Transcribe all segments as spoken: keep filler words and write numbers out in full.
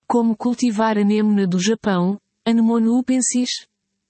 Como cultivar anemona do Japão, Anemone upensis.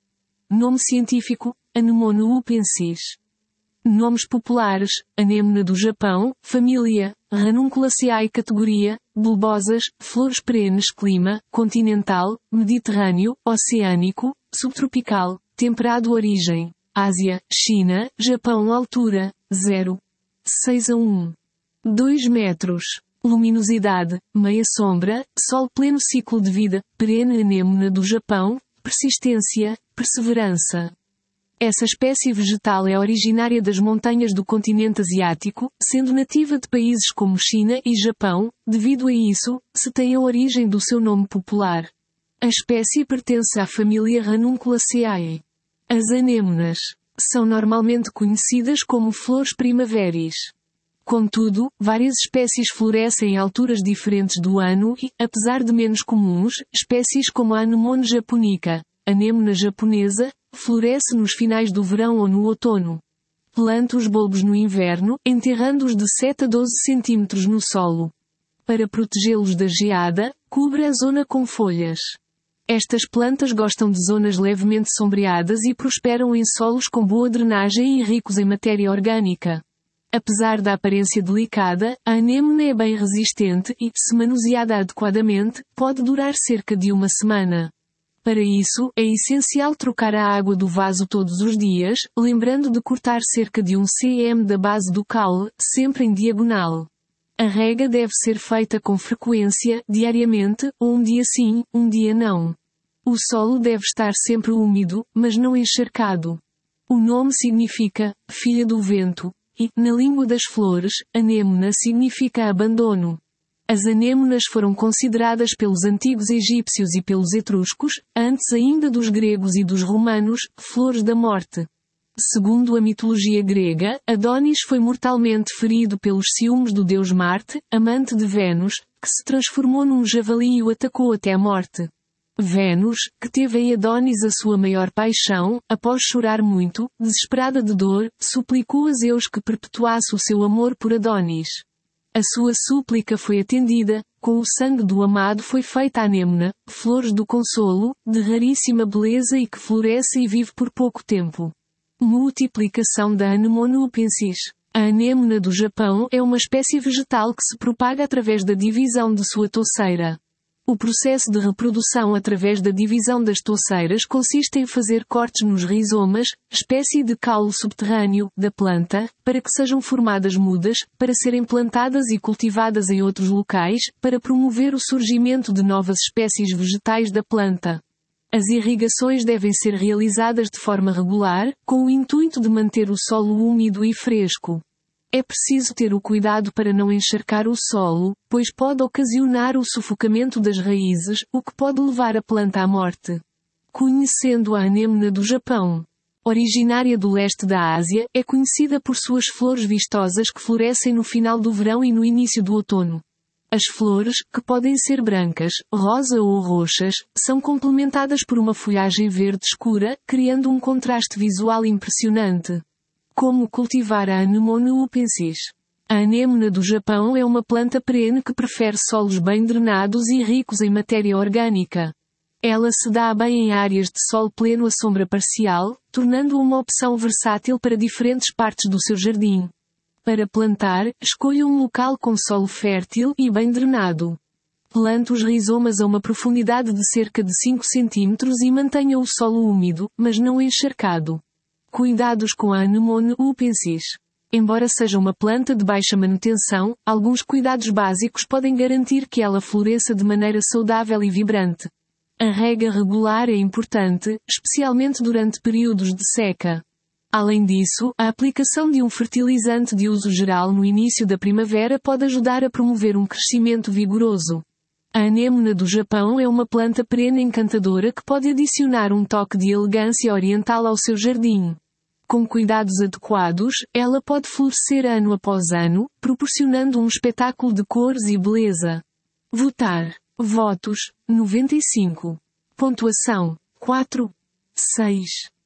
Nome científico, Anemone upensis. Nomes populares, anemona do Japão, família, Ranunculaceae categoria, bulbosas, flores perenes clima, continental, mediterrâneo, oceânico, subtropical, temperado origem, Ásia, China, Japão altura, zero vírgula seis a um vírgula dois metros. Luminosidade, meia sombra, sol pleno ciclo de vida, perene anemona do Japão, persistência, perseverança. Essa espécie vegetal é originária das montanhas do continente asiático, sendo nativa de países como China e Japão, devido a isso, se tem a origem do seu nome popular. A espécie pertence à família Ranunculaceae. As anémonas são normalmente conhecidas como flores primaveris. Contudo, várias espécies florescem em alturas diferentes do ano e, apesar de menos comuns, espécies como a Anemone japonica, anemona japonesa, floresce nos finais do verão ou no outono. Planta os bulbos no inverno, enterrando-os de sete a doze centímetros no solo. Para protegê-los da geada, cubra a zona com folhas. Estas plantas gostam de zonas levemente sombreadas e prosperam em solos com boa drenagem e ricos em matéria orgânica. Apesar da aparência delicada, a anemona é bem resistente e, se manuseada adequadamente, pode durar cerca de uma semana. Para isso, é essencial trocar a água do vaso todos os dias, lembrando de cortar cerca de um centímetro da base do caule, sempre em diagonal. A rega deve ser feita com frequência, diariamente, ou um dia sim, um dia não. O solo deve estar sempre úmido, mas não encharcado. O nome significa filha do vento. E, na língua das flores, anémona significa abandono. As anémonas foram consideradas pelos antigos egípcios e pelos etruscos, antes ainda dos gregos e dos romanos, flores da morte. Segundo a mitologia grega, Adónis foi mortalmente ferido pelos ciúmes do deus Marte, amante de Vênus, que se transformou num javali e o atacou até a morte. Vênus, que teve em Adónis a sua maior paixão, após chorar muito, desesperada de dor, suplicou a Zeus que perpetuasse o seu amor por Adónis. A sua súplica foi atendida, com o sangue do amado foi feita a anémona, flores do consolo, de raríssima beleza e que floresce e vive por pouco tempo. Multiplicação da Anemone upensis. A anémona do Japão é uma espécie vegetal que se propaga através da divisão de sua touceira. O processo de reprodução através da divisão das touceiras consiste em fazer cortes nos rizomas, espécie de caule subterrâneo, da planta, para que sejam formadas mudas, para serem plantadas e cultivadas em outros locais, para promover o surgimento de novas espécies vegetais da planta. As irrigações devem ser realizadas de forma regular, com o intuito de manter o solo úmido e fresco. É preciso ter o cuidado para não encharcar o solo, pois pode ocasionar o sufocamento das raízes, o que pode levar a planta à morte. Conhecendo a anémona do Japão. Originária do leste da Ásia, é conhecida por suas flores vistosas que florescem no final do verão e no início do outono. As flores, que podem ser brancas, rosa ou roxas, são complementadas por uma folhagem verde escura, criando um contraste visual impressionante. Como cultivar a Anemone upensis? A anémona do Japão é uma planta perene que prefere solos bem drenados e ricos em matéria orgânica. Ela se dá bem em áreas de sol pleno à sombra parcial, tornando-a uma opção versátil para diferentes partes do seu jardim. Para plantar, escolha um local com solo fértil e bem drenado. Plante os rizomas a uma profundidade de cerca de cinco centímetros e mantenha o solo úmido, mas não encharcado. Cuidados com a Anemone upensis. Embora seja uma planta de baixa manutenção, alguns cuidados básicos podem garantir que ela floresça de maneira saudável e vibrante. A rega regular é importante, especialmente durante períodos de seca. Além disso, a aplicação de um fertilizante de uso geral no início da primavera pode ajudar a promover um crescimento vigoroso. A anémona do Japão é uma planta perene encantadora que pode adicionar um toque de elegância oriental ao seu jardim. Com cuidados adequados, ela pode florescer ano após ano, proporcionando um espetáculo de cores e beleza. Votar. Votos, noventa e cinco. Pontuação, quatro. seis.